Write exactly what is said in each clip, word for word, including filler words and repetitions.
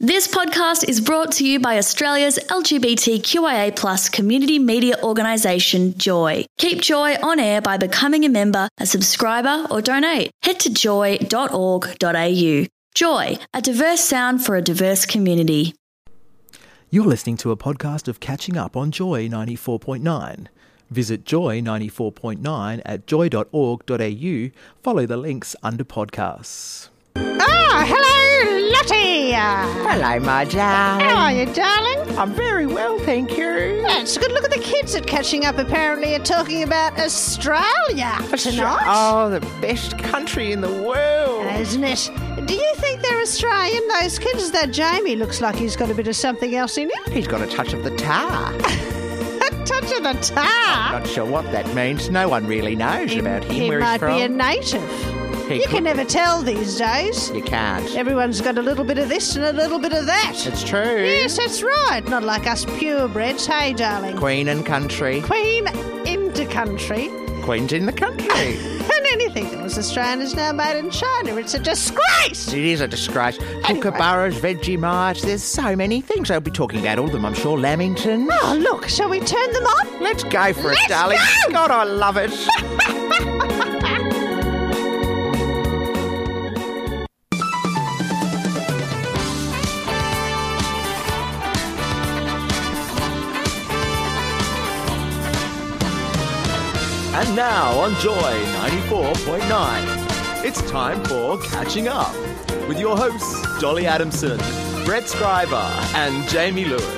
This podcast is brought to you by Australia's L G B T Q I A plus community media organisation, Joy. Keep Joy on air by becoming a member, a subscriber or donate. Head to joy dot org dot a u. Joy, a diverse sound for a diverse community. You're listening to a podcast of Catching Up on Joy ninety-four point nine. Visit Joy ninety-four point nine at joy dot org dot a u. Follow the links under podcasts. Ah, hello, Lottie. Hello, my darling. How are you, darling? I'm very well, thank you. It's a good look at the kids at Catching Up apparently are talking about Australia tonight. Oh, the best country in the world. Isn't it? Do you think they're Australian, those kids? That Jamie looks like he's got a bit of something else in him. He's got a touch of the tar. A touch of the tar? I'm not sure what that means. No one really knows he, about him, he where might he's from. be a native. He you could can never be. tell these days. You can't. Everyone's got a little bit of this and a little bit of that. It's true. Yes, that's right. Not like us purebreds. Hey, darling. Queen and country. Queen into country. Queen's in the country. And anything that was Australian is now made in China. It's a disgrace. It is a disgrace. Anyway. Kookaburras, Vegemite, there's so many things. They'll be talking about all of them, I'm sure. Lamingtons. Oh, look, shall we turn them on? Let's go for Let's it, darling. go! God, I love it. And now on Joy ninety-four point nine, it's time for Catching Up with your hosts Dolly Adamson, Brett Scriber and Jamie Lewis.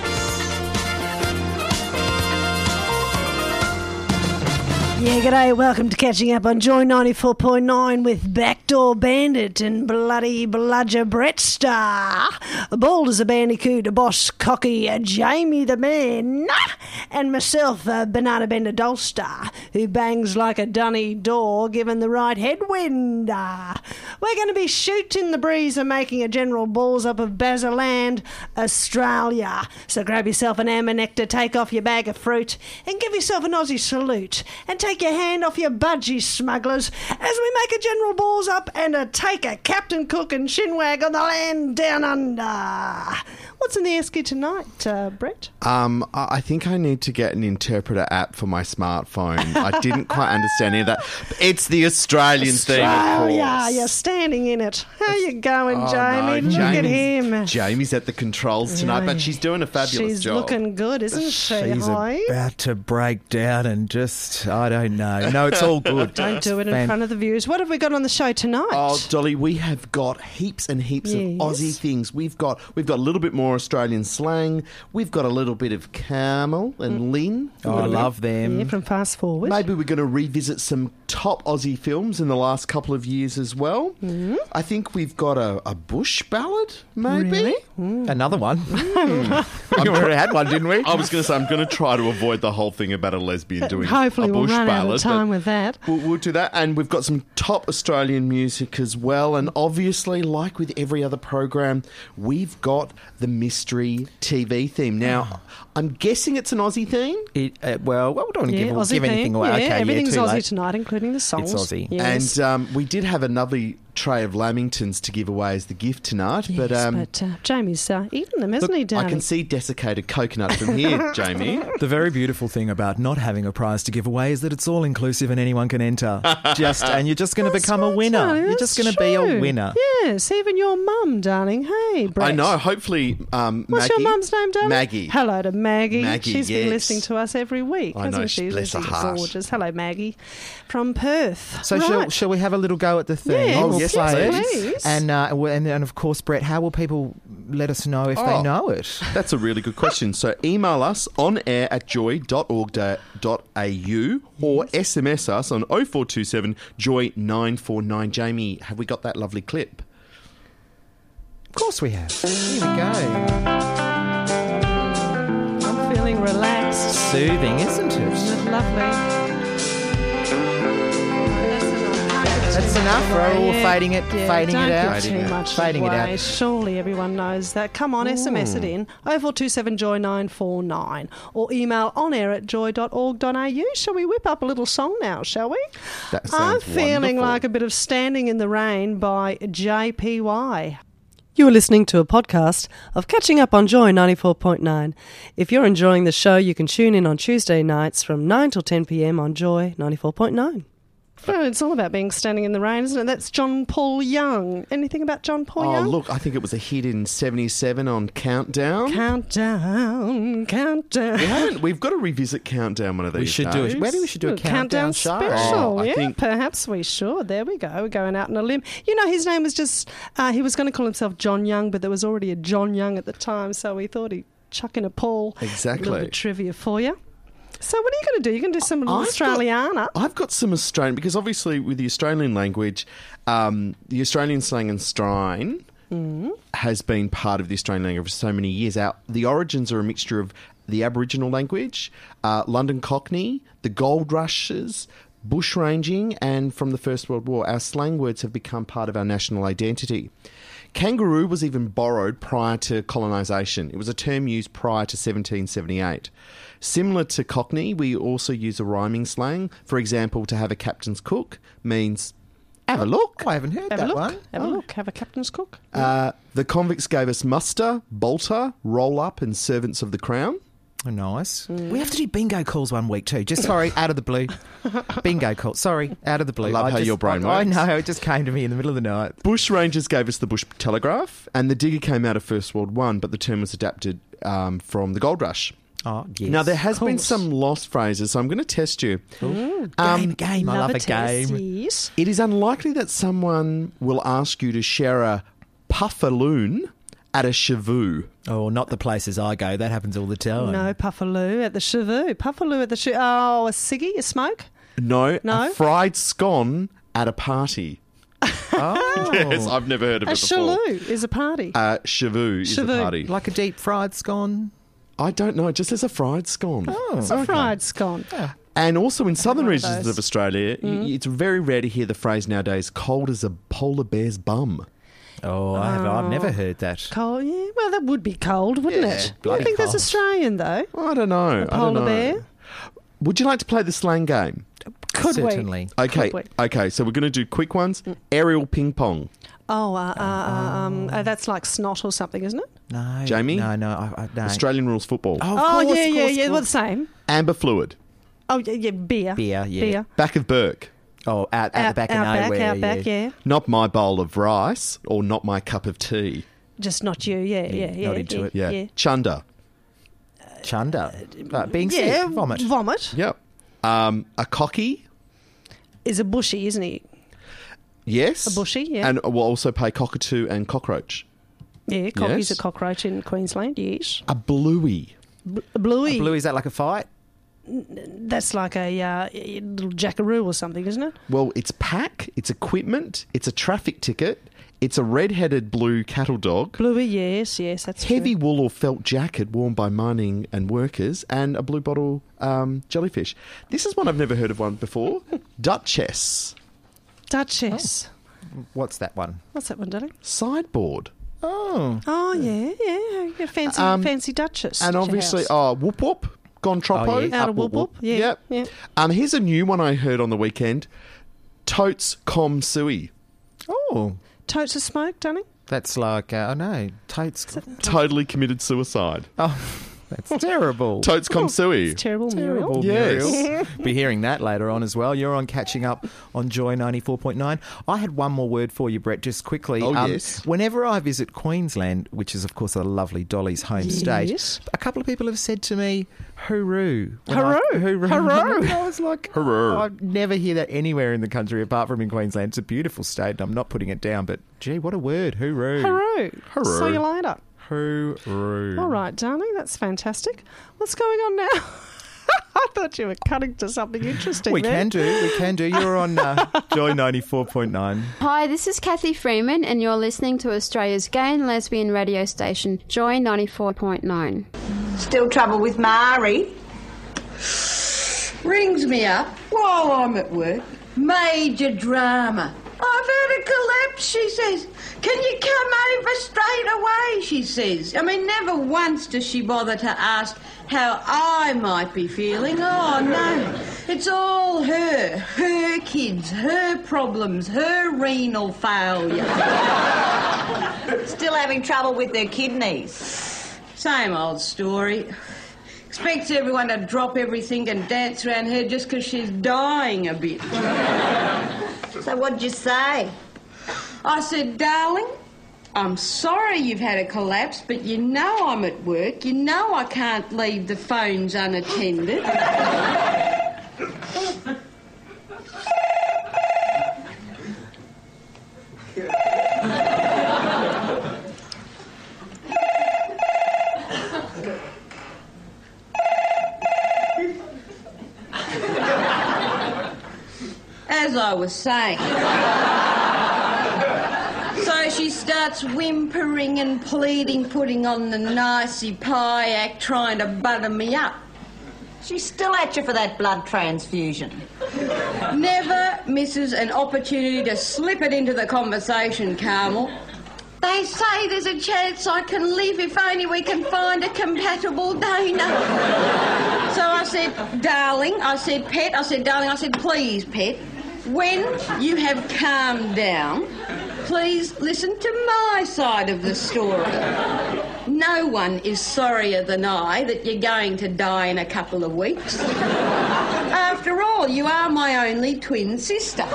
Yeah, g'day. Welcome to Catching Up on Joy ninety-four point nine with Backdoor Bandit and Bloody Bludger Brett Star. Bald as a bandicoot, a boss cocky, a Jamie the man, and myself, a banana bender Dolstar, who bangs like a dunny door given the right headwind. Uh, we're going to be shooting the breeze and making a general balls up of Basiland, Australia. So grab yourself an amber nectar, take off your bag of fruit, and give yourself an Aussie salute, and take your hand off your budgie, smugglers, as we make a general balls up and a take a Captain Cook and shinwag on the land down under. What's in the esky tonight, uh, Brett? Um, I I think I need to get an interpreter app for my smartphone. I didn't quite understand any of that. It's the Australian thing, of Australia, course. you're standing in it. How you going, Oh, Jamie? no, Look at Jamie's- him. Jamie's at the controls tonight, Yeah. but she's doing a fabulous She's job. looking good, isn't she? She's Hi. about to break down and just, I don't know. No, it's all good. Don't do it in Fan- front of the viewers. What have we got on the show tonight? Oh, Dolly, we have got heaps and heaps Yes. of Aussie things. We've got we've got a little bit more Australian slang. We've got a little bit of Carmel and Lynn. A Oh, I little bit. love them. Yeah, from Fast Forward. Maybe we're going to revisit some top Aussie films in the last couple of years as well. Mm-hmm. I think we've got a, a bush ballad, maybe. Really? Another one. we already had one, didn't we? I was going to say, I'm going to try to avoid the whole thing about a lesbian doing Hopefully a we'll bush run out ballad. of time but with that. We'll, we'll do that. And we've got some top Australian music as well. And obviously, like with every other program, we've got the mystery T V theme. Now, I'm guessing it's an Aussie theme. It, uh, well, well, we don't want to Yeah, give, Aussie give anything theme. away. Yeah, Okay, everything's yeah, too Aussie late. tonight, including the songs. It's Aussie. Yes. And um, we did have another tray of Lamingtons to give away as the gift tonight. Yes, but um, but uh, Jamie's uh, eaten them, hasn't look, he, darling? I can see desiccated coconut from here, Jamie. The very beautiful thing about not having a prize to give away is that it's all inclusive and anyone can enter. Just and you're just going to That's become a right, winner. darling, You're that's just going to be a true. winner. Yes, even your mum, darling. Hey, Brett. I know. Hopefully, um, What's Maggie, your mum's name, darling? Maggie. Hello to Maggie. Maggie, She's been yes. listening to us every week, I hasn't know, she? bless her She's heart. gorgeous. Hello, Maggie. From Perth. So right. shall, shall we have a little go at the thing? Yeah, we'll yes, play it. please. And, uh, and and of course, Brett, how will people let us know if they Oh. know it? That's a really good question. So email us on air at joy dot org dot a u or S M S us on oh four two seven joy nine four nine. Jamie, have we got that lovely clip? Of course we have. Here we go. I'm feeling relaxed. Soothing, isn't Isn't it? it lovely? That's enough, right? All fading it, Yeah, fading don't it out. give too much Fading it away. out. Surely everyone knows that. Come on, S M S it in oh four two seven joy nine four nine or email on air at joy dot org dot a u. Shall we whip up a little song now, shall we? That I'm sounds feeling wonderful. like a bit of Standing in the Rain by J P Y. You are listening to a podcast of Catching Up on Joy ninety-four point nine. If you're enjoying the show, you can tune in on Tuesday nights from nine till ten p.m. on Joy ninety-four point nine. Oh, it's all about being standing in the rain, isn't it? That's John Paul Young. Anything about John Paul Oh, Young? look, I think it was a hit in seventy-seven on Countdown. Countdown, countdown. we haven't, we've got to revisit Countdown one of these We should days. do it. Maybe we should do a Ooh, countdown, show. special. Oh, I yeah, think- perhaps we should. There we go. We're going out on a limb. You know, his name was just, uh, he was going to call himself John Young, but there was already a John Young at the time, so we thought he'd chuck in a Paul. Exactly. A little bit of trivia for you. So what are you going to do? You're going to do some little I've Australiana. Got, I've got some Australian, because obviously with the Australian language, um, the Australian slang and strine Mm. has been part of the Australian language for so many years. Our, the origins are a mixture of the Aboriginal language, uh, London Cockney, the gold rushes, bushranging, and from the First World War. Our slang words have become part of our national identity. Kangaroo was even borrowed prior to colonisation. It was a term used prior to seventeen seventy-eight. Similar to Cockney, we also use a rhyming slang. For example, to have a captain's cook means have a look. I haven't heard Have that a look. one. Have a look. Have a captain's cook. Uh, the convicts gave us muster, bolter, roll up, and servants of the crown. Oh, nice. Mm. We have to do bingo calls one week too. Just sorry, out of the blue. Bingo call. Sorry, out of the blue. I love how just- your brain I, I works. know. It just came to me in the middle of the night. Bush Rangers gave us the bush telegraph, and the digger came out of First World War One, but the term was adapted um, from the gold rush. Oh, yes. Now, there has Of been course. some lost phrases, so I'm going to test you. game, Um, game. I love a test, game. Yes. It is unlikely that someone will ask you to share a puffaloon at a chavoo. Oh, not the places I go. That happens all the time. No, Puffaloo at the Chavoo. Puffaloo at the Chavoo. Oh, a ciggy, a smoke? No, No? a fried scone at a party. Oh, Yes, I've never heard of A it before. chaloo is a party. Uh, chavoo is Chavoo. a party. like a deep fried scone. I don't know. It just says a fried scone. Oh, it's a fried scone. And also in southern one of regions those. of Australia, y it's very rare to hear the phrase nowadays, cold as a polar bear's bum. Oh, I have, I've never heard that. Cold, yeah. Well, that would be cold, wouldn't Yeah, it? I bloody think that's cold. Australian, though. I don't know. I don't polar know. bear? Would you like to play the slang game? Could we? Certainly. Okay. Could we? Okay, so we're going to do quick ones. Aerial ping pong. Oh, uh, uh, uh, um, uh, that's like snot or something, isn't it? No, Jamie? No, no, I, I, no. Australian rules football. Oh, of Oh, course, yeah, of yeah, course, yeah. of Well, the course. same. Amber fluid. Oh, yeah, yeah, beer. Beer, yeah. Beer. Back of Burke. Oh, out, out the back out of nowhere. back, out yeah. back, yeah. Not my bowl of rice or not my cup of tea. Just not you, yeah, yeah, yeah. not into yeah, it. Yeah. yeah. Chunder. Chunder. Uh, being Yeah, sick. Vomit. Vomit Yep. Um, a cocky. is a bushy, isn't he? Yes. A bushy, yeah. And we'll also pay cockatoo and cockroach. Yeah, cocky's Yes. a cockroach in Queensland, yes. A bluey. B- a bluey, Blue, is that like a fight? that's like a, uh, a little jackaroo or something, isn't it? Well, it's pack, it's equipment, it's a traffic ticket, it's a red-headed blue cattle dog, Bluey, yes, yes, that's heavy true. wool or felt jacket worn by mining and workers, and a blue bottle um, jellyfish. This is one I've never heard of one before. Duchess. Duchess. What's that one? What's that one, darling? Sideboard. Oh. Oh, yeah, yeah, yeah. Fancy, Um, fancy Duchess. And at your obviously, house. oh, whoop whoop. Gone Troppo. Oh, yeah. Out of whoop whoop, yeah, Yep. yeah. Um, here's a new one I heard on the weekend. Totes com sui. Oh. Totes of smoke, darling. That's like, uh, oh no, totes. Totally committed suicide. Oh, that's terrible. Totes com sui. It's terrible, Muriel. Terrible, Yes. Muriel. Be hearing that later on as well. You're on Catching Up on Joy ninety-four point nine. I had one more word for you, Brett, just quickly. Oh, yes. Whenever I visit Queensland, which is, of course, a lovely Dolly's home Yes. state, a couple of people have said to me, hooroo. When Hooroo. I, hooroo. Hooroo. I was like, Hooroo. I never hear that anywhere in the country apart from in Queensland. It's a beautiful state, and I'm not putting it down, but gee, what a word, hooroo. Hooroo. Hooroo. See you later. Hooroo. All right, darling, that's fantastic. What's going on now? I thought you were cutting to something interesting. We there. can do, we can do. You're on uh, Joy ninety-four point nine. Hi, this is Kathy Freeman, and you're listening to Australia's gay and lesbian radio station, Joy ninety-four point nine. Still trouble with Mari? Rings me up while I'm at work. Major drama. I've had a collapse, she says. Can you come over straight away, she says. I mean, never once does she bother to ask how I might be feeling. Oh, no. It's all her, her kids, her problems, her renal failure. Still having trouble with their kidneys? Same old story. Expects everyone to drop everything and dance around her just 'cause she's dying a bit. So what'd you say? I said, darling, I'm sorry you've had a collapse, but you know I'm at work. You know I can't leave the phones unattended. As I was saying. So she starts whimpering and pleading, putting on the nicey pie act, trying to butter me up. She's still at you for that blood transfusion. Never misses an opportunity to slip it into the conversation, Carmel. They say there's a chance I can live if only we can find a compatible donor. So I said, darling, I said, pet, I said, darling, I said, please, pet, when you have calmed down, please listen to my side of the story. No one is sorrier than I that you're going to die in a couple of weeks. After all, you are my only twin sister.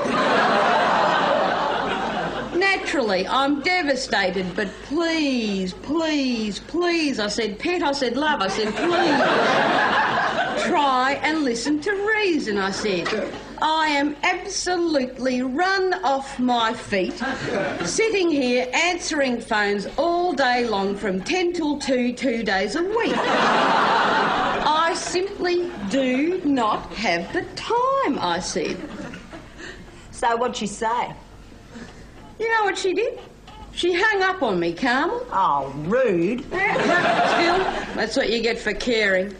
Naturally, I'm devastated, but please, please, please, I said, pet, I said, love, I said, please, try and listen to reason, I said. I am absolutely run off my feet, sitting here answering phones all day long from ten till two, two days a week. I simply do not have the time, I said. So what'd she say? You know what she did? She hung up on me, Carmel. Oh, rude. Still, that's what you get for caring.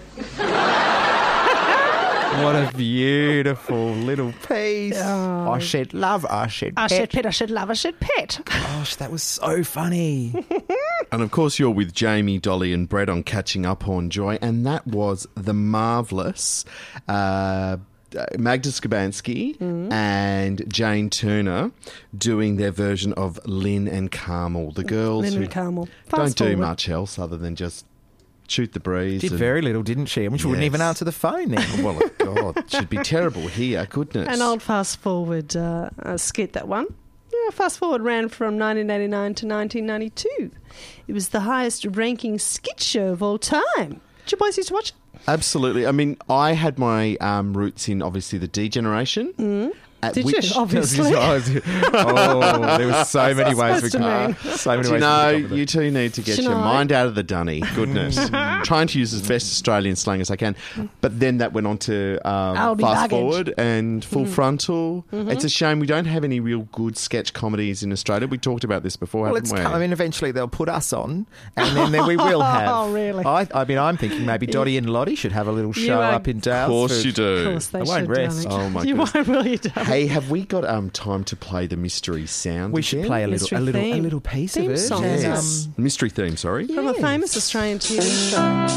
What a beautiful little piece. Oh. I said love, I said I pet. said pet, I said love, I said pet. Gosh, that was so funny. And of course, you're with Jamie, Dolly, and Brett on Catching Up on Joy, and that was the marvellous uh, Magda Skabansky Mm-hmm. and Jane Turner doing their version of Lynn and Carmel, the girls Lynn who and Carmel. don't Fast do forward. much else other than just shoot the breeze. Did and- very little, didn't she? I mean, she wouldn't Yes. even answer the phone then. Well, God, it should be terrible here. Goodness. An old fast forward uh, uh, skit, that one. Yeah, fast forward ran from nineteen eighty-nine to nineteen ninety-two. It was the highest ranking skit show of all time. Did you boys used to watch it? Absolutely. I mean, I had my um, roots in, obviously, the D generation. Mm. At Did which, you? Obviously. oh, there were so many ways we supposed to mean? could. So many Do you ways. know, we could you two need to get Do you your know? mind out of the dunny. Goodness. Trying to use as best Australian slang as I can. But then that went on to I'll um, be Fast baggage. Forward and Full Frontal. It's a shame we don't have any real good sketch comedies in Australia. We talked about this before, Well, haven't it's we? come, I mean, eventually they'll put us on, and then, then we will have. Oh, really? I, I mean, I'm thinking maybe Dottie and Lottie should have a little You show are- up in of Dales. course you Of do. course they I should, won't rest. darling. Oh, my You goodness. won't, will you, darling? Hey, have we got um, time to play the mystery sound? We should again? play a little, Mystery a little, a theme. little piece Theme of it. song, and, yes. um, Mystery theme, sorry. From a famous Australian T V show.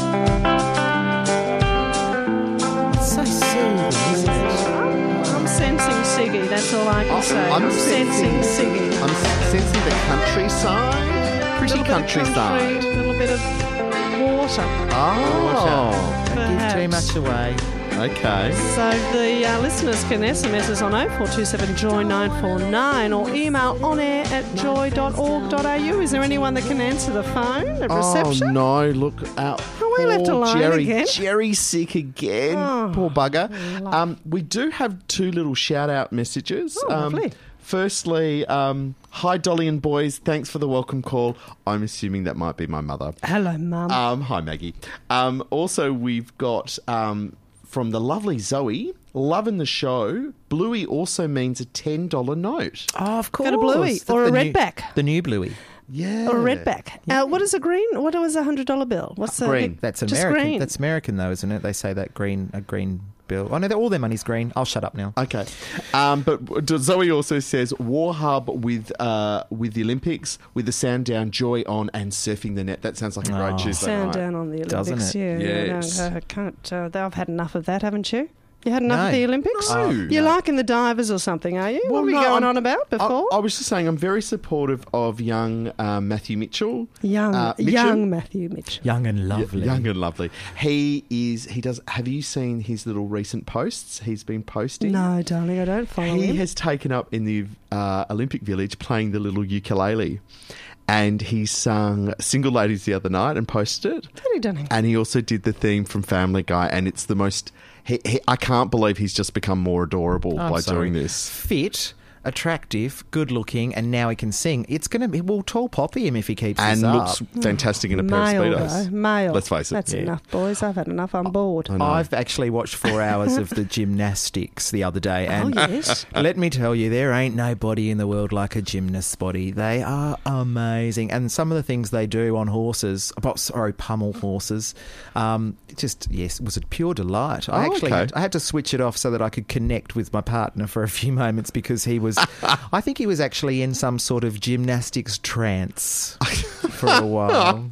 so soothing, isn't it? I'm sensing Siggy, that's all I can Oh, say. I'm sensing sensing- Siggy. I'm sensing the countryside. Pretty Little bit of countryside. country, little bit of water. Oh, Don't give too Perhaps. much away. okay. So the uh, listeners can S M S us on oh four two seven joy nine four nine or email onair at joy dot org dot a u. Is there anyone that can answer the phone at reception? Oh no! Look out! Are we left Poor alone Jerry, again? Jerry's sick again. Oh, Poor bugger. Um, we do have two little shout-out messages. Oh, um, lovely. Firstly, um, hi Dolly and boys. Thanks for the welcome call. I'm assuming that might be my mother. Hello, Mum. Um, hi Maggie. Um, also, we've got um, from the lovely Zoe. Loving the show. Bluey also means a ten dollar note. Oh, of course. Got a Bluey The- or a the new- redback. The new Bluey. Yeah. Or a redback. Uh, what is a green? What was a hundred dollar bill? What's the Green. That's Just American. green. That's American, though, isn't it? They say that green, a green bill. Oh no, they're- all their money's green. I'll shut up now. Okay, um, but Zoe also says War Hub with uh, with the Olympics, with the sound down, joy on, and surfing the net. That sounds like a great Oh. Tuesday sound night. down on the Doesn't Olympics? it? Yeah, yeah, Yes. no, I can't. Uh, I've had enough of that, haven't you? You had enough No. of the Olympics? No. You're liking the divers or something, are you? Well, what were you no, going I'm- on about before? I, I was just saying I'm very supportive of young um, Matthew Mitchell. young, uh, Mitchum? young Matthew Mitchell. Young and lovely. Y- young and lovely. He is. He does. Have you seen his little recent posts? He's been posting. No, darling, I don't follow He him. has taken up in the uh, Olympic Village playing the little ukulele, and he sung "Single Ladies" the other night and posted it. What are you doing? And he also did the theme from Family Guy, and it's the most. He, he, I can't believe he's just become more adorable I'm by sorry. doing this. Fit, attractive, good looking, and now he can sing. It's going to be, we'll tall poppy him if he keeps And this looks up. fantastic in a pair Male, of Speedos. though. Male. Let's face it. That's Yeah. enough, boys. I've had enough. I'm bored. I know. I've actually watched four hours of the gymnastics the other day, and Oh, yes. let me tell you, there ain't nobody in the world like a gymnast's body. They are amazing, and some of the things they do on horses, oh, sorry, pummel horses, um, just yes, it was a pure delight. I Oh, actually, okay. had, I had to switch it off so that I could connect with my partner for a few moments because he was, I think he was actually in some sort of gymnastics trance for a while.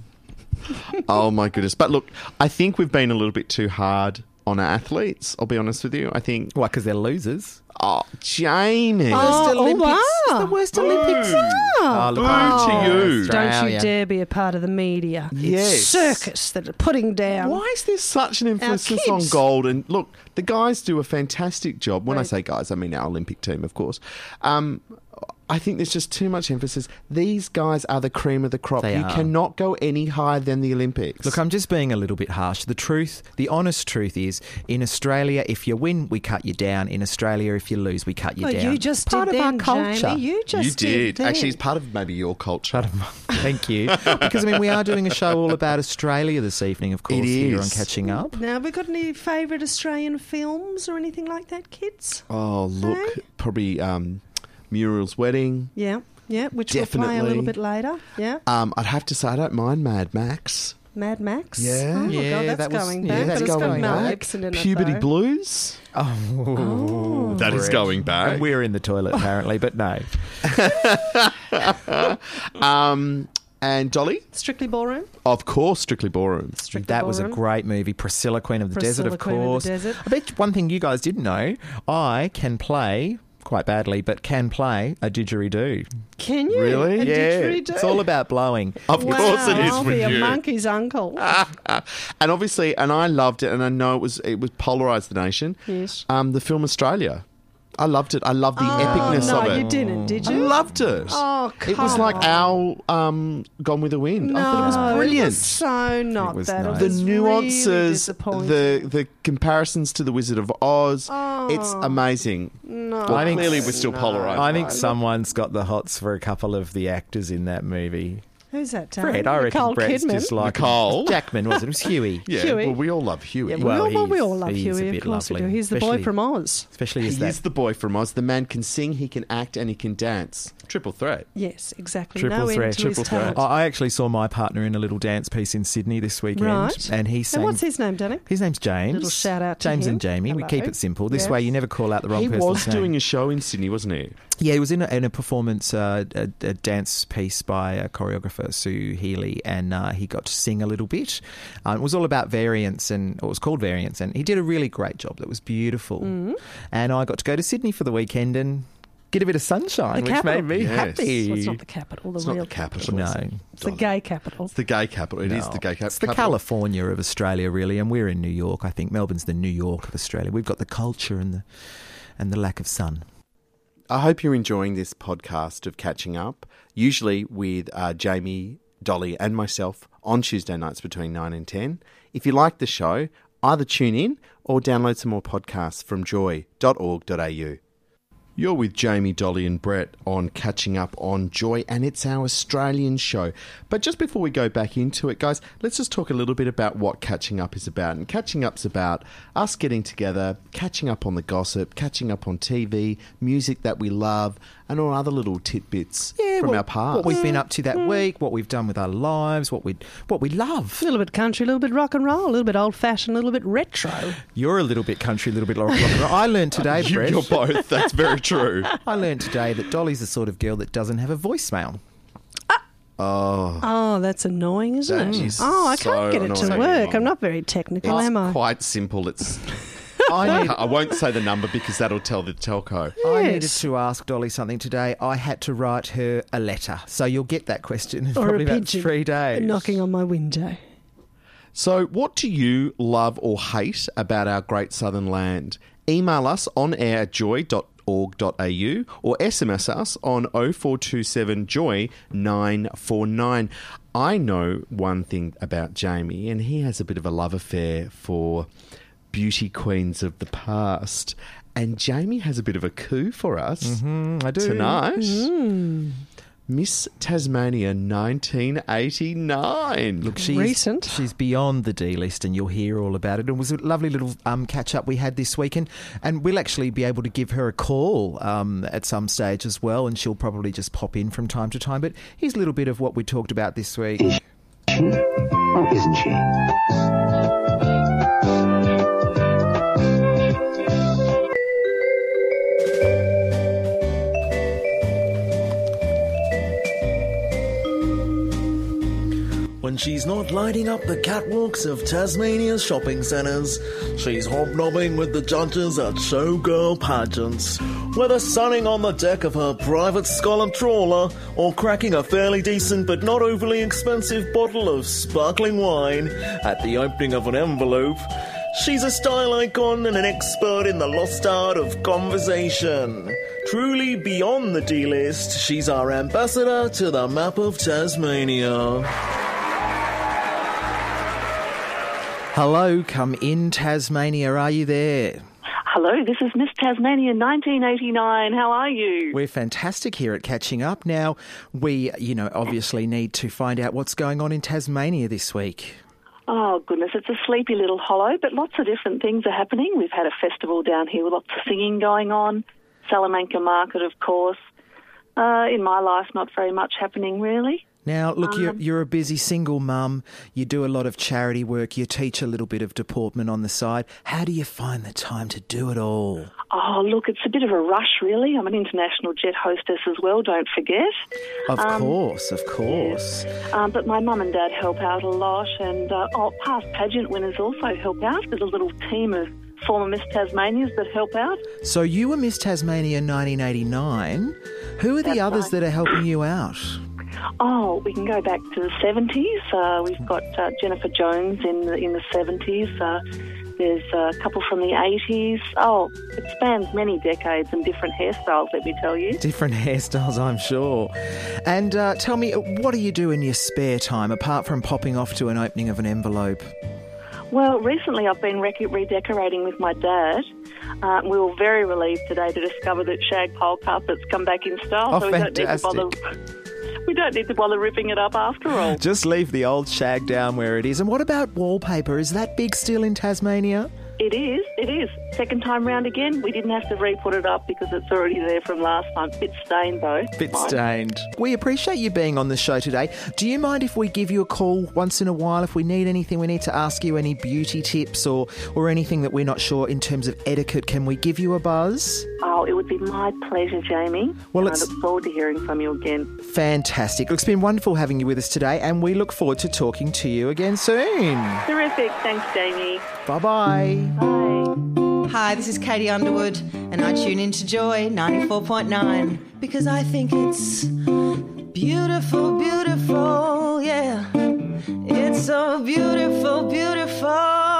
Oh my goodness. But look, I think we've been a little bit too hard on our athletes. I'll be honest with you. I think. Why? Because they're losers. Oh, Jamie. Oh, Olympics. wow. The worst Olympics. Oh, look, Boo to you. Don't you Australia. dare be a part of the media. Yes. Circus that are putting down. Why is there such an emphasis on kids. gold? And look, the guys do a fantastic job. When I Right. say guys, I mean our Olympic team, of course. Um, I think there's just too much emphasis. These guys are the cream of the crop. They you are. cannot go any higher than the Olympics. Look, I'm just being a little bit harsh. The truth, the honest truth is, in Australia, if you win, we cut you down. In Australia, if you lose, we cut you Well, down. you just Part did of then, our culture. Jamie. You just you did. then. Actually, it's part of maybe your culture. Thank you. Because, I mean, we are doing a show all about Australia this evening, of course, It here on is. Catching Up. Now, have we got any favourite Australian films or anything like that, kids? Oh, look, Hey? probably um, Muriel's Wedding. Yeah, yeah, which we'll play a little Definitely. bit later. Yeah, Um, I'd have to say I don't mind Mad Max. Mad Max. Yeah. oh, Yeah, God, that's that was- going yeah, back. that's but it's got going Mel back. Gibson in it, Puberty though. Blues. Oh, That is great. going back. And we're in the toilet, apparently, but no. Um, and Dolly, Strictly Ballroom. of course, Strictly Ballroom. Strictly That was a Ballroom. great movie. Priscilla, Queen of the Priscilla, Desert, of Queen of the course. Desert. I bet one thing you guys didn't know, I can play, quite badly, but can play a didgeridoo. Can you? Really? A Yeah, didgeridoo? it's all about blowing. Of Wow, course it is I'll for be you. a monkey's uncle. And obviously, and I loved it, and I know it was it was polarised the nation. Yes. Um, the film Australia. I loved it. I loved the Oh, epicness no, of it. you didn't, did I you? loved it. Oh, It was come like on. our um, Gone with the Wind. No, I thought it was brilliant. It was so not It was that. nice. It the was really nuances, disappointing. the the comparisons to the Wizard of Oz. Oh. It's amazing. No. Well, I think- clearly we're still polarised. I think someone's got the hots for a couple of the actors in that movie. Who's that? Tony? Fred, I reckon Nicole Brett's Kidman. just like Nicole? Jackman, was it? It was Huey. Yeah, Huey. well, we all love Huey. Yeah, we, Well, all, well, we he's- all love he's a Huey, of bit course we lovely, do. He's the boy especially- from Oz. Especially He as that is the boy from Oz. The man can sing, he can act, and he can dance. Triple threat. Yes, exactly. triple no threat. end to his triple threat. talent. I I actually saw my partner in a little dance piece in Sydney this weekend, Right. and he sang. And what's his name, Danny? His name's James. Little shout out to James him. and Jamie. We Hello. keep it simple. This Yes. way, you never call out the wrong He person's was name. doing a show in Sydney, wasn't he? Yeah, he was in a, in a performance, uh, a, a dance piece by a choreographer, Sue Healy, and uh, he got to sing a little bit. Uh, it was all about variance, and it was called Variance, and he did a really great job. That was beautiful. Mm-hmm. And I got to go to Sydney for the weekend and get a bit of sunshine, The which capital. made me Yes. happy. Well, it's not the capital, the It's real not the capital. No. is it? It's the gay capital. It's the gay capital. It is the gay cap- It's the capital. California of Australia, really, and we're in New York. I think Melbourne's the New York of Australia. We've got the culture and the and the lack of sun. I hope you're enjoying this podcast of Catching Up, usually with uh, Jamie, Dolly and myself on Tuesday nights between nine and ten. If you like the show, either tune in or download some more podcasts from joy dot org dot a u. You're with Jamie, Dolly and Brett on Catching Up on Joy, and it's our Australian show. But just before we go back into it, guys, let's just talk a little bit about what Catching Up is about. And Catching Up's about us getting together, catching up on the gossip, catching up on T V, music that we love, and all other little tidbits from what, our past. what we've been up to that week, what we've done with our lives, what we what we love. A little bit country, a little bit rock and roll, a little bit old fashioned, a little bit retro. You're a little bit country, a little bit rock and roll. I learned today, You- Brett. You're both. That's very true. I learned today that Dolly's the sort of girl that doesn't have a voicemail. Oh, Oh, that's annoying, isn't That it? is Oh, I so can't get it to annoying. work. I'm not very technical, it's am I? quite simple. It's I, need, I won't say the number because that'll tell the telco. I needed Yes. to ask Dolly something today. I had to write her a letter. So you'll get that question in Or probably a about pigeon three days. knocking on my window. So, what do you love or hate about our great southern land? Email us on air at joy dot org dot a u or S M S us on oh four two seven joy nine four nine. I know one thing about Jamie, and he has a bit of a love affair for beauty queens of the past. And Jamie has a bit of a coup for us Mm, I do. tonight. Miss Tasmania nineteen eighty-nine. Look, she's, Recent. she's beyond the D list, and you'll hear all about it. It was a lovely little um, catch up we had this weekend, and we'll actually be able to give her a call um, at some stage as well, and she'll probably just pop in from time to time. But here's a little bit of what we talked about this week. Is she or isn't she? When she's not lighting up the catwalks of Tasmania's shopping centres, she's hobnobbing with the judges at showgirl pageants. Whether sunning on the deck of her private scallop trawler or cracking a fairly decent but not overly expensive bottle of sparkling wine at the opening of an envelope, she's a style icon and an expert in the lost art of conversation. Truly beyond the D-list, she's our ambassador to the map of Tasmania. Hello, come in, Tasmania. Are you there? Hello, this is Miss Tasmania nineteen eighty-nine. How are you? We're fantastic here at Catching Up. Now, we, you know, obviously need to find out what's going on in Tasmania this week. Oh, goodness, it's a sleepy little hollow, but lots of different things are happening. We've had a festival down here with lots of singing going on. Salamanca Market, of course. Uh, in my life, not very much happening, really. Now, look, Um, you're, you're a busy single mum. You do a lot of charity work. You teach a little bit of deportment on the side. How do you find the time to do it all? Oh, look, it's a bit of a rush, really. I'm an international jet hostess as well, don't forget. Of Um, course, of course. Um, but my mum and dad help out a lot, and uh, oh, past pageant winners also help out. There's a little team of former Miss Tasmanias that help out. So you were Miss Tasmania nineteen eighty-nine. Who are the That's others right. that are helping you out? Oh, we can go back to the seventies. Uh, we've got uh, Jennifer Jones in the, in the seventies. Uh, there's a couple from the eighties. Oh, it spans many decades and different hairstyles, let me tell you. Different hairstyles, I'm sure. And uh, tell me, what do you do in your spare time, apart from popping off to an opening of an envelope? Well, recently I've been rec- redecorating with my dad. Uh, we were very relieved today to discover that shag pole carpets come back in style, Oh, so we don't need to fantastic. bother. We don't need to bother ripping it up after all. Just leave the old shag down where it is. And what about wallpaper? Is that big still in Tasmania? It is, it is. Second time round again, we didn't have to re-put it up because it's already there from last time. Bit stained though. Bit Fine. stained. We appreciate you being on the show today. Do you mind if we give you a call once in a while if we need anything? We need to ask you any beauty tips or, or anything that we're not sure in terms of etiquette. Can we give you a buzz? Oh, it would be my pleasure, Jamie. Well, And it's- I look forward to hearing from you again. Fantastic. It's been wonderful having you with us today, and we look forward to talking to you again soon. Terrific. Thanks, Jamie. Bye-bye. Bye. Hi, this is Katie Underwood, and I tune into Joy ninety-four point nine because I think it's beautiful, beautiful, yeah. It's so beautiful, beautiful.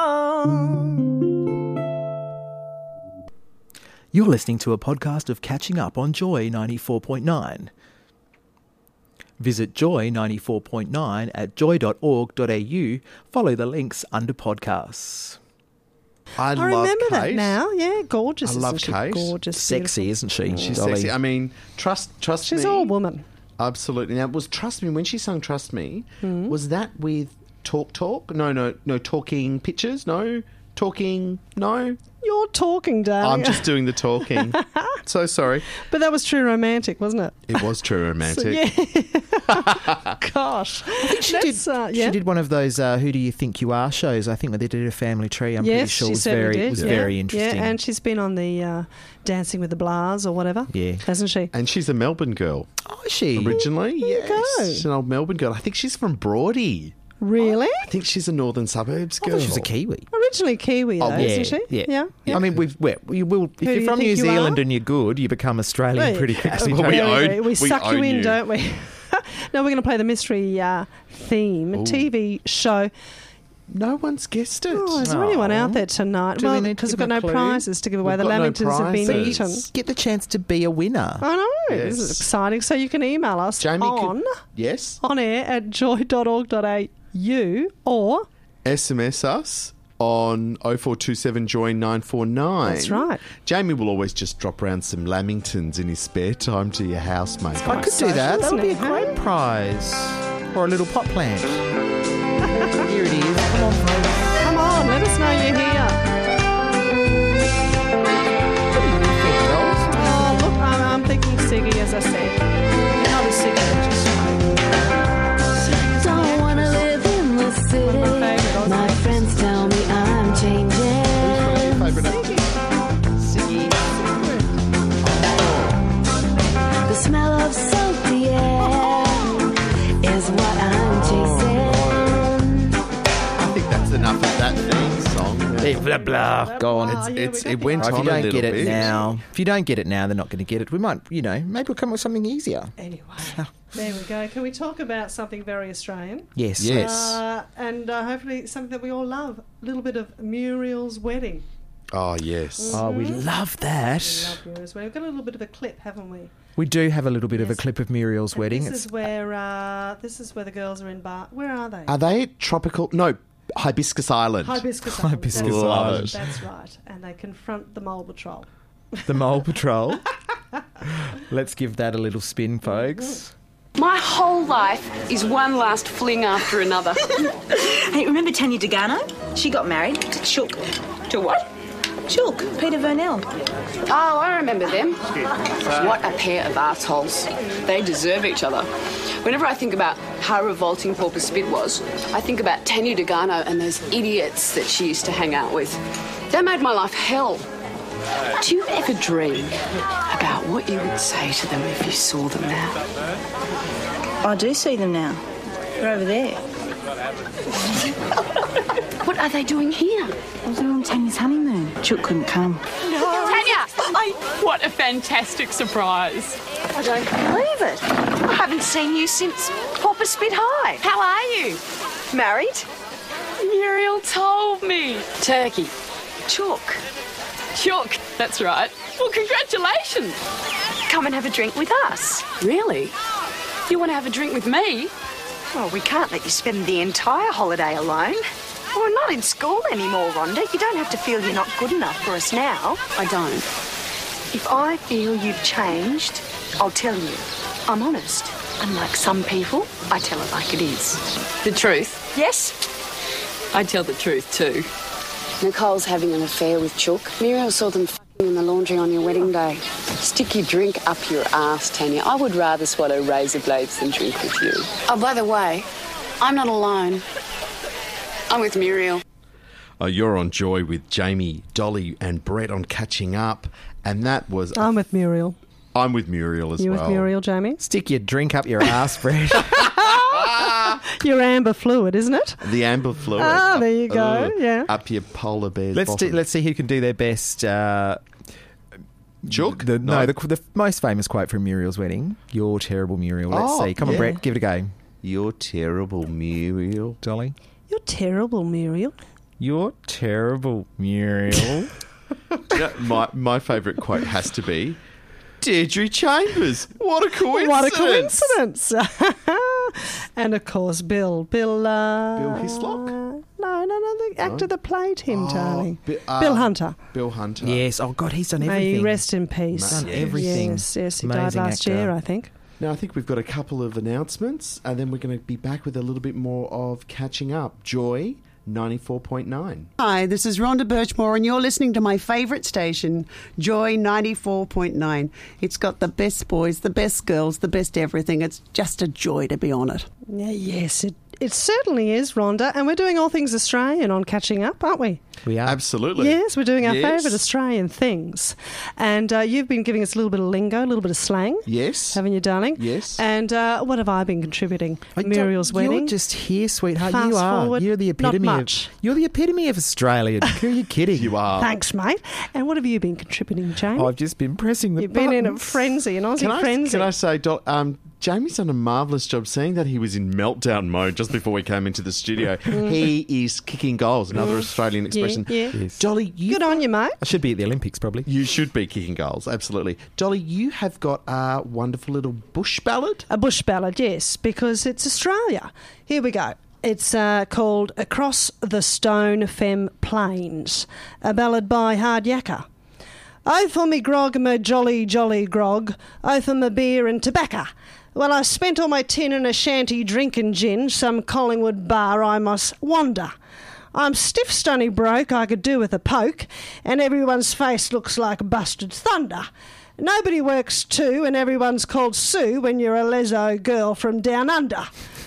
You're listening to a podcast of Catching Up on Joy ninety-four point nine. Visit Joy ninety-four point nine at joy dot org dot a u. Follow the links under podcasts. I, I love remember Kate. that now. Yeah, gorgeous. I love isn't she? Kate. Gorgeous, Sexy, beautiful. isn't she? She's Dolly? sexy. I mean, trust trust She's me. all woman. Absolutely. Now, was Trust Me, when she sung Trust Me, Hmm. was that with Talk Talk? No, no, no, Talking Pictures? No? Talking, no? You're talking, darling. I'm just doing the talking. So sorry. But that was True Romantic, wasn't it? It was True Romantic. So, yeah. Gosh. I think she That's, did. uh, yeah. She did one of those uh, "Who Do You Think You Are" shows. I think when they did a family tree. I'm yes, pretty sure she it was certainly very did. it was yeah. very interesting. Yeah, and she's been on the uh, Dancing with the Blahs or whatever. Yeah. Hasn't she? And she's a Melbourne girl. Oh, is she? Originally, There you yes. go. She's an old Melbourne girl. I think she's from Broady. Really? I think she's a northern suburbs girl. I thought she was a Kiwi. Originally Kiwi, though, Oh, isn't she? Yeah. Yeah. I mean, we've we you will if Who you're do you from think New you Zealand are? and you're good, you become Australian Well, pretty quickly. Well, don't we you? own- we, we suck you own in, you. don't we? No, we're going to play the mystery uh, theme, a T V show. No one's guessed it. Oh, is there anyone out there tonight? Do we well, need to because give we've got them no a clue? prizes to give away. We've The got no Lamingtons have been prizes. eaten. Get the chance to be a winner. I know. This is Yes. exciting. So you can email us Jamie could- on, Yes. on air at joy dot org dot a u or... S M S us on oh four two seven joy nine four nine. That's right. Jamie will always just drop around some Lamingtons in his spare time to your house, mate. I could do that. That would be a isn't it? great prize. Or a little pot plant. Here it is. Come on, folks. Come on, let us know you're here. Oh, look, I'm, I'm thinking Siggy, as I said. Not a Siggy, but just Don't wanna live in the city. My friends tell me I'm changing. The smell of salty air is what I'm chasing. I think that's enough of that theme song. Hey, blah, blah. Go on. Oh, It's, yeah, it's, we it got went Right, if on you a don't little get it bit. now, if you don't get it now, they're not going to get it. We might, you know, maybe we'll come up with something easier. Anyway, there we go. Can we talk about something very Australian? Yes. Yes. Uh, and uh, hopefully something that we all love. A little bit of Muriel's wedding. Oh, yes. Oh, we love that. We love Muriel's wedding. We've got a little bit of a clip, haven't we? We do have a little bit of a Yes. clip of Muriel's And wedding. This It's is where uh, this is where the girls are in Bar. Where are they? Are they at tropical? No, Hibiscus Island. Hibiscus Island. Hibiscus That's Island. right. That's right. And they confront the mole patrol. the Mole Patrol. Let's give that a little spin, folks. My whole life is one last fling after another. Hey, remember Tanya Degano? She got married to Chook. To what? Chook, Peter Vernell. Oh, I remember them. What a pair of assholes. They deserve each other. Whenever I think about how revolting Pauper Spit was, I think about Tanya Degano and those idiots that she used to hang out with. They made my life hell. Do you ever dream about what you would say to them if you saw them now? I do see them now. They're over there. What are they doing here? Well, they're on Tanya's honeymoon. Chook couldn't come. Tanya! What a fantastic surprise. I don't believe it. I haven't seen you since Pauper Spit High. How are you? Married? Muriel told me. Turkey. Chook. Chook, that's right. Well, congratulations. Come and have a drink with us. Really? You want to have a drink with me? Well, we can't let you spend the entire holiday alone. We're not in school anymore, Rhonda. You don't have to feel you're not good enough for us now. I don't. If I feel you've changed, I'll tell you. I'm honest. Unlike some people, I tell it like it is. The truth? Yes? I tell the truth too. Nicole's having an affair with Chook. Muriel saw them f***ing in the laundry on your wedding day. Stick your drink up your ass, Tanya. I would rather swallow razor blades than drink with you. Oh, by the way, I'm not alone. I'm with Muriel. Oh, you're on Joy with Jamie, Dolly, and Brett on Catching Up, and that was. I'm with Muriel. I'm with Muriel as You well. with Muriel, Jamie? Stick your drink up your ass, Brett. Your amber fluid, isn't it? The amber fluid. Ah, up- there you go, ugh, yeah. Up your polar bear's let's do, bottom. let's see who can do their best. Uh, Chook? The, no, No. the, the most famous quote from Muriel's wedding. You're terrible, Muriel. Let's Oh, see. Come on, yeah. Brett. Give it a go. You're terrible, Muriel. Dolly. You're terrible, Muriel. You're terrible, Muriel. You know, my my favourite quote has to be Deirdre Chambers. What a coincidence! What a coincidence! And of course, Bill. Bill. Uh, Bill Hislop? No, no, no. The actor that played him, Oh, darling. Bi- uh, Bill Hunter. Bill Hunter. Yes. Oh, God, he's done May everything. he rest in peace. Done everything. Yes, yes. He died Amazing last actor. year, I think. Now, I think we've got a couple of announcements, and then we're going to be back with a little bit more of Catching Up. Joy ninety-four point nine. Hi, this is Rhonda Birchmore, and you're listening to my favourite station, Joy ninety-four point nine. It's got the best boys, the best girls, the best everything. It's just a joy to be on it. Yeah, yes, it It certainly is, Rhonda, and we're doing all things Australian on Catching Up, aren't we? We are. Absolutely. Yes, we're doing our Yes. favourite Australian things. And uh, you've been giving us a little bit of lingo, a little bit of slang. Yes. Haven't you, darling? Yes. And uh, what have I been contributing? I don't- Muriel's wedding. You're just here, sweetheart. Fast you are. forward, You're the not epitome much. of. You're the epitome of Australian. Who are you kidding? You are. Thanks, mate. And what have you been contributing, Jamie? I've just been pressing the You've been in a buttons. frenzy, an Aussie Can I, frenzy. can I say, Doc, um, Jamie's done a marvellous job. Seeing that he was in meltdown mode just before we came into the studio. He is kicking goals, another Australian expression. Yeah, yeah. Yes. Dolly, you Good on you, mate. I should be at the Olympics, probably. You should be kicking goals, absolutely. Dolly, you have got a wonderful little bush ballad. A bush ballad, yes, because it's Australia. Here we go. It's uh, called Across the Stone Fem Plains, a ballad by Hard Yakka. Oh, for me grog, me jolly, jolly grog. Oh, for me beer and tobacco. Well, I spent all my tin in a shanty drinking gin, some Collingwood bar I must wander. I'm stiff, stony broke, I could do with a poke, and everyone's face looks like busted thunder. Nobody works too, and everyone's called Sue when you're a leso girl from down under.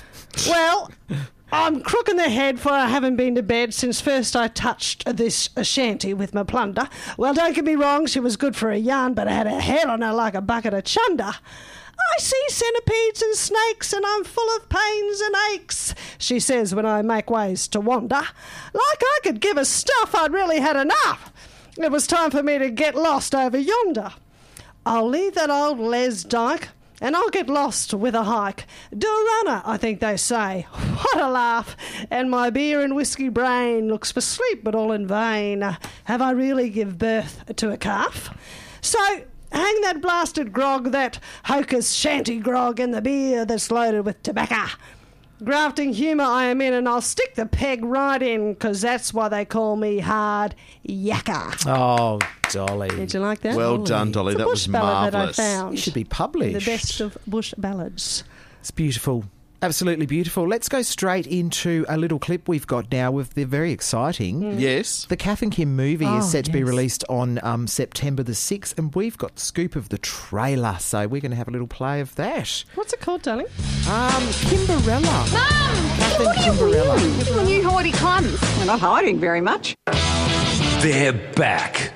Well, I'm crooking the head, for I haven't been to bed since first I touched this shanty with my plunder. Well, don't get me wrong, she was good for a yarn, but I had a hair on her like a bucket of chunder. I see centipedes and snakes, and I'm full of pains and aches, she says when I make ways to wander. Like I could give a stuff, I'd really had enough. It was time for me to get lost over yonder. I'll leave that old Les Dyke, and I'll get lost with a hike. Do a runner, I think they say. What a laugh. And my beer and whiskey brain looks for sleep, but all in vain. Have I really give birth to a calf? So hang that blasted grog, that hocus shanty grog, and the beer that's loaded with tobacco. Grafting humour I am in, and I'll stick the peg right in, 'cause that's why they call me Hard Yakka. Oh, Dolly. Did you like that? Well done, Dolly. It's a That bush was ballad marvellous. that I found. You should be published. The best of bush ballads. It's beautiful. Absolutely beautiful. Let's go straight into a little clip we've got now with the very exciting. Yes. The Kath and Kim movie Oh, is set to be yes. released on um, September the sixth, and we've got the scoop of the trailer, so we're going to have a little play of that. What's it called, darling? Um, Kimberella. Mum! Kath and What are you Kimberella. wearing? When you hidey crumbs. We're not hiding very much. They're back.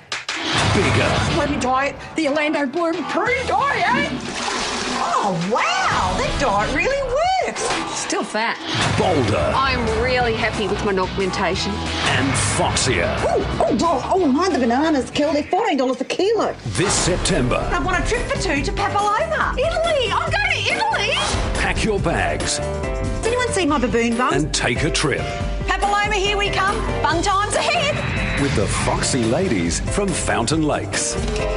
Bigger. Let me try it. The Orlando Bloom pre-diet. Oh, wow. That diet really works. Still fat. Bolder. I'm really happy with my augmentation. And foxier. Oh, oh, oh, oh, mind the bananas, Kel. They're fourteen dollars a kilo. This September, I want a trip for two to Papaloma. Italy. I'm going to Italy. pack your bags Has anyone seen my baboon bum? and take a trip Papaloma, here we come. Fun times ahead. with the Foxy ladies from Fountain Lakes.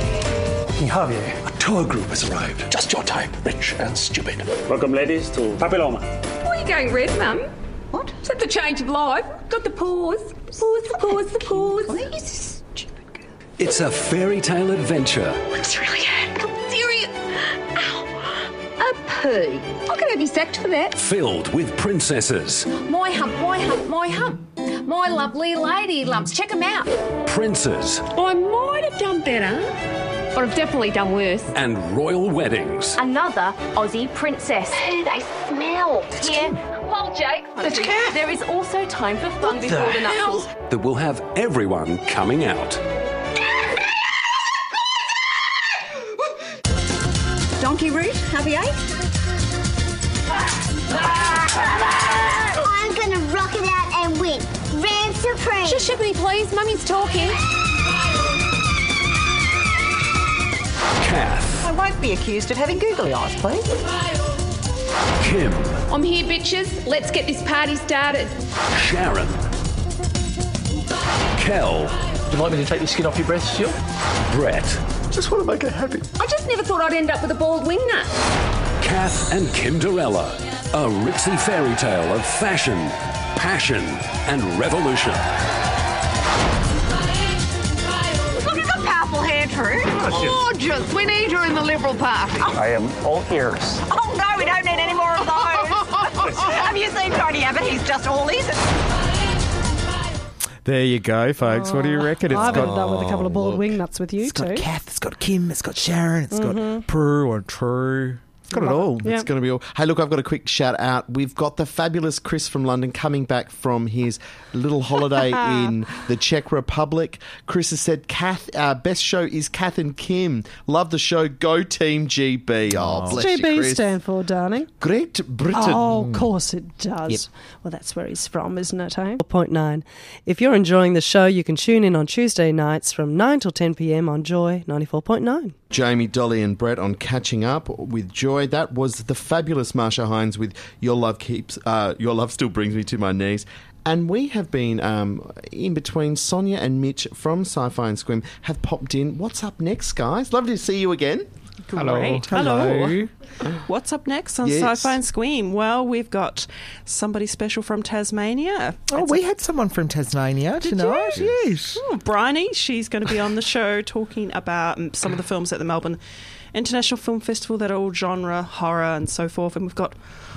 Javier, a tour group has arrived. Just your type, rich and stupid. Welcome, ladies, to Papilloma. Why are you going red, Mum? What? Is that the change of life? Got the pause. The pause, the pause, the pause. Please. It's a fairy tale adventure Looks really hard. I'm serious. Ow. A poo. I could have you sacked for that. filled with princesses, My hump, my hump, my hump. My lovely lady lumps. Check them out. princes, I might have done better, but I've definitely done worse. and royal weddings. Another Aussie princess. Hey, they smell. Yeah. Well, Jake, That's Kat. there is also time for fun What the before the hell? nuptials. That will have everyone coming out. Donkey root, Javier. I'm gonna rock it out and win. Grand Supreme. Just Shippity, please. Mummy's talking. Kath, I won't be accused of having googly eyes, please. Kim, I'm here, bitches. Let's get this party started. Sharon, Kel, Would you like me to take the skin off your breasts, Jill? Brett, Just want to make her happy. I just never thought I'd end up with a bald wingnut. Kath and Kimberella. A ritzy fairy tale of fashion, passion, and revolution. Look at the powerful hair, True. Gorgeous. We need her in the Liberal Party. I am all ears. Oh, no, we don't need any more of those. Have you seen Tony Abbott? He's just all ears. There you go, folks. What do you reckon? It's I've got ended up with a couple of bald wing nuts with you It's too. got Kath, it's got Kim, it's got Sharon, it's Mhm. got Prue or True. Got it all. It's going to be all. Hey, look, I've got a quick shout out. We've got the fabulous Chris from London coming back from his little holiday in the Czech Republic. Chris has said, Kath, uh, best show is Kath and Kim. Love the show. Go Team G B. Oh, What's bless G you, B Chris. stand for, darling? Great Britain. Oh, of course it does. Yep. Well, that's where he's from, isn't it, eh? four point nine. If you're enjoying the show, you can tune in on Tuesday nights from nine till ten p.m. on Joy ninety-four point nine. Jamie, Dolly and Brett on Catching Up with Joy. That was the fabulous Marsha Hines with Your Love Keeps, uh, Your Love Still Brings Me to My Knees. And we have been um, in between. Sonia and Mitch from Sci-Fi and Squim have popped in. What's up next, guys? Lovely to see you again. Great. Hello. What's up next on Yes. Sci-Fi and Squeam? Well, we've got somebody special from Tasmania. Oh, we had someone from Tasmania tonight. Yes. Oh, Bryony, she's going to be on the show talking about um, some of the films at the Melbourne International Film Festival that are all genre, horror and so forth. And we've got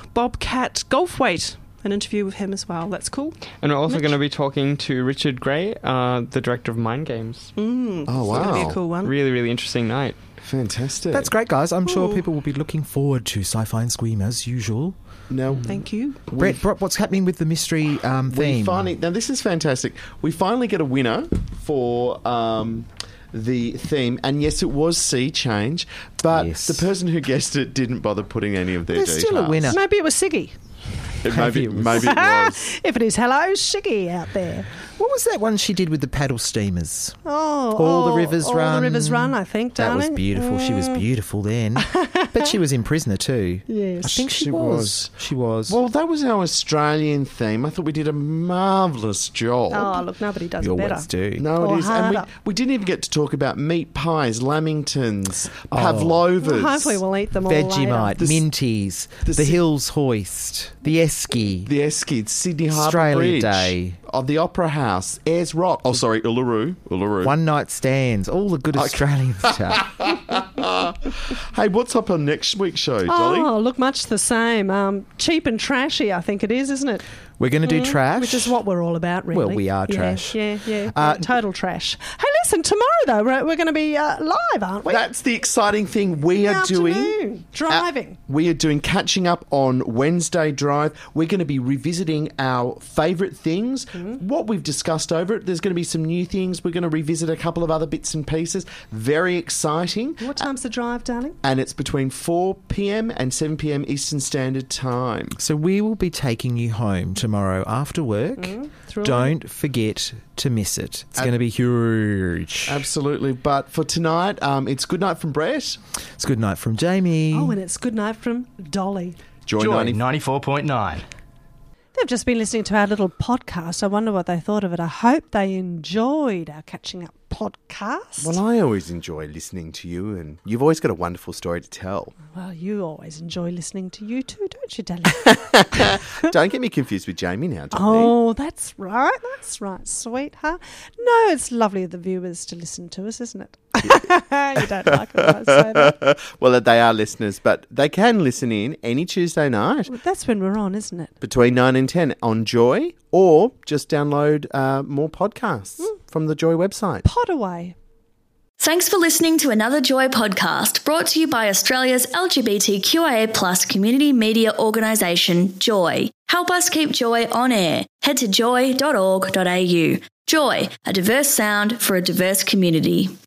Bobcat Goldthwait, an interview with him as well. That's cool. And we're also Mitch? going to be talking to Richard Gray, uh, the director of Mind Games. Mm, Oh, it's going to be wow. a cool one. Really, really interesting night. Fantastic. That's great, guys. I'm sure Ooh. people will be looking forward to Sci-Fi and Squeam as usual. Now, Thank you. Brett, Brett, what's happening with the mystery um, we theme? finally, now this is fantastic. We finally get a winner for um, the theme, and yes, it was Sea Change, but Yes. the person who guessed it didn't bother putting any of their There's details. still a winner. Maybe it was Siggy. It maybe, maybe it was. If it is, hello, Siggy out there. What was that one she did with the paddle steamers? Oh, All the oh, Rivers all Run. the Rivers Run, I think, That darling. was beautiful. She was Mm. beautiful then. But she was in Prisoner too. Yes. I think she, She was. was. She was. Well, that was our Australian theme. I thought we did a marvellous job. Oh, look, nobody does you it better. always do. No, Or it is. And we, harder. we didn't even get to talk about meat pies, lamingtons, Oh. pavlovas. Well, hopefully we'll eat them all Vegemite, later. Minties, the, the- Hills Hoist, the Esky, The Esky, Sydney Harbour Australia Bridge, Day. of the Opera House, Ayers Rock. Oh, sorry, Uluru. Uluru. One Night Stands, all the good Okay. Australian stuff. Hey, what's up on next week's show, Dolly? Oh, look, much the same. Um, cheap and trashy, I think it is, isn't it? We're going to do Mm, trash. Which is what we're all about, really. Well, we are Yeah, trash. Yeah, yeah. Uh, yeah, total trash. Hey, listen, tomorrow, though, we're, we're going to be uh, live, aren't we? That's the exciting thing we In are the doing. afternoon, driving. Uh, we are doing Catching Up on Wednesday Drive. We're going to be revisiting our favourite things, Mm-hmm. what we've discussed over it. There's going to be some new things. We're going to revisit a couple of other bits and pieces. Very exciting. What time's the drive, darling? And it's between four p.m. and seven p.m. Eastern Standard Time. So we will be taking you home tomorrow after work. Mm, through Don't forget to miss it. It's Ab- going to be huge. Absolutely. But for tonight, um, it's good night from Brett. It's good night from Jamie. Oh, and it's good night from Dolly. Joy, Joy ninety ninety-four point nine. They've just been listening to our little podcast. I wonder what they thought of it. I hope they enjoyed our Catching Up podcast. Well, I always enjoy listening to you, and you've always got a wonderful story to tell. Well, you always enjoy listening to you too, don't you, darling? Don't get me confused with Jamie now, Johnny. Oh, that's right. That's right, sweetheart. No, it's lovely of the viewers to listen to us, isn't it? You don't like it when I say that. Well, they are listeners, but they can listen in any Tuesday night Well, that's when we're on, isn't it? between nine and ten on Joy, or just download uh, more podcasts from the Joy website. Pot away. Thanks for listening to another Joy podcast brought to you by Australia's L G B T Q I A plus community media organisation, Joy. Help us keep Joy on air. Head to joy dot org dot a u. Joy, a diverse sound for a diverse community.